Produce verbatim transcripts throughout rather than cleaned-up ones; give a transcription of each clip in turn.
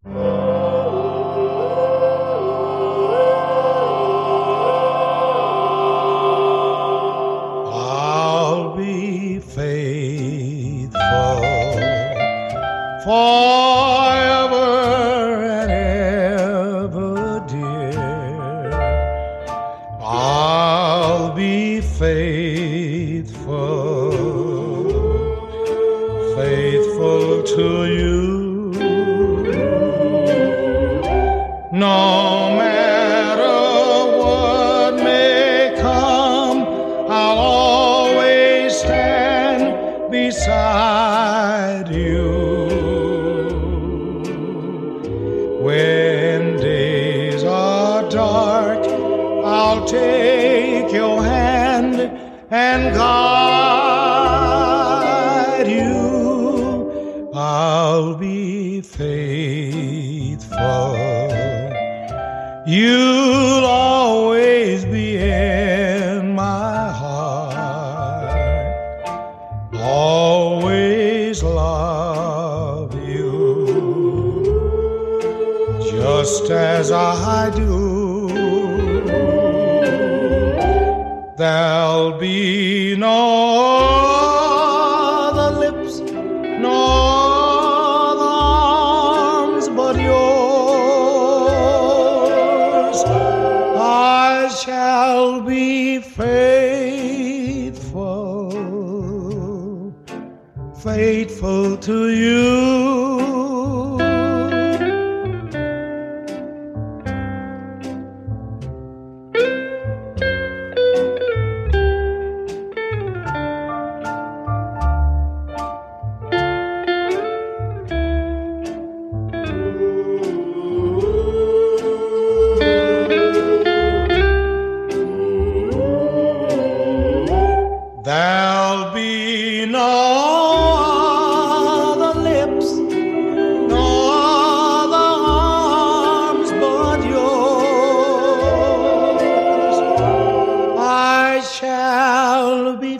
I'll be faithful forever and ever, dear. I'll be faithful, faithful to you. No matter what may come, I'll always stand beside you. When days are dark, I'll take your hand and guide you. I'll be faithful. You'll always be in my heart, always love you, just as I do. There'll be no other lips, no other arms but yours. I shall be faithful, faithful to you. There'll be no other lips, no other arms but yours. I shall be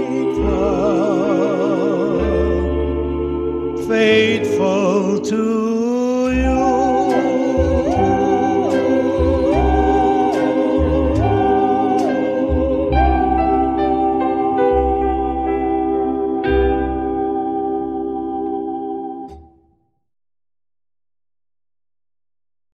faithful, faithful to